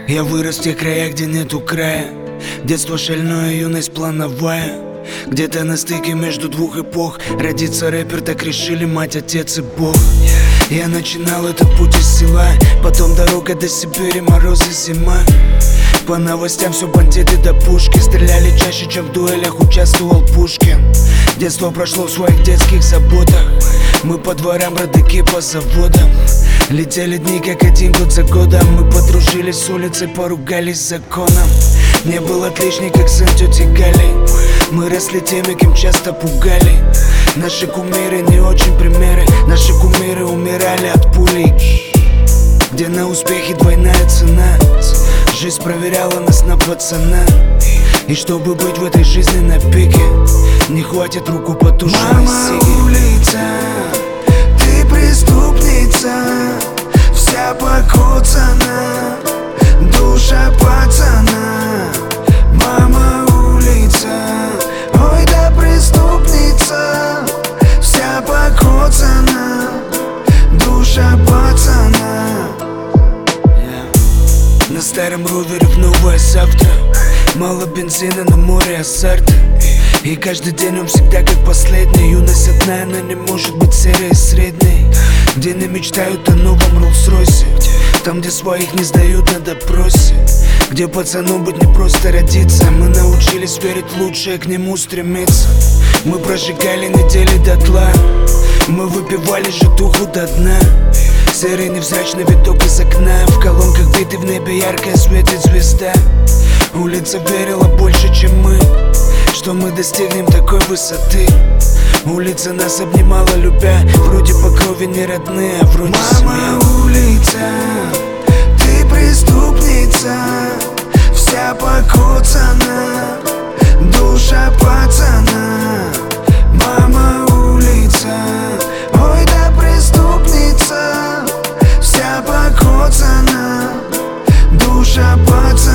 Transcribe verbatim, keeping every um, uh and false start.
Я вырос в тех краях, где нету края. Детство шальное, юность плановая. Где-то на стыке между двух эпох родится рэпер, так решили мать, отец и Бог. Я начинал этот путь из села, потом дорога до Сибири, морозы, зима. По новостям все бандиты до пушки. Стреляли чаще, чем в дуэлях участвовал Пушкин. Детство прошло в своих детских заботах. Мы по дворам, родаки по заводам. Летели дни, как один год за годом. Мы подружились с улицей, поругались с законом. Не был отличник, как сын тети Гали. Мы росли теми, кем часто пугали. Наши кумиры не очень примеры. Наши кумиры умирали от пулей, где на успехе двойная цена. Жизнь проверяла нас на пацана. И чтобы быть в этой жизни на пике, не хватит руку потушенной сиги. Мама, улица, ты преступница, вся покоцана, душа пацана. Мама, улица, ой да преступница, вся покоцана, душа пацана. На старом ровере в новое завтра. Мало бензина, на море азарта. И каждый день он всегда как последний. Юность одна, она не может быть серой и средней. Где не мечтают о новом Роллс-Ройсе, там, где своих не сдают на допросе, где пацану быть не просто родиться. Мы научились верить в лучшее, к нему стремиться. Мы прожигали недели дотла, мы выпивали житуху до дна. Серый невзрачный видок из окна, в колонках биты, в небе яркая светит звезда. Улица верила больше, чем мы, что мы достигнем такой высоты. Улица нас обнимала, любя, вроде по крови не родные, а вроде Мама, улица, ты преступница, вся покоцана, душа пацана. Мама, улица, ой да преступница, вся покоцана, душа пацана.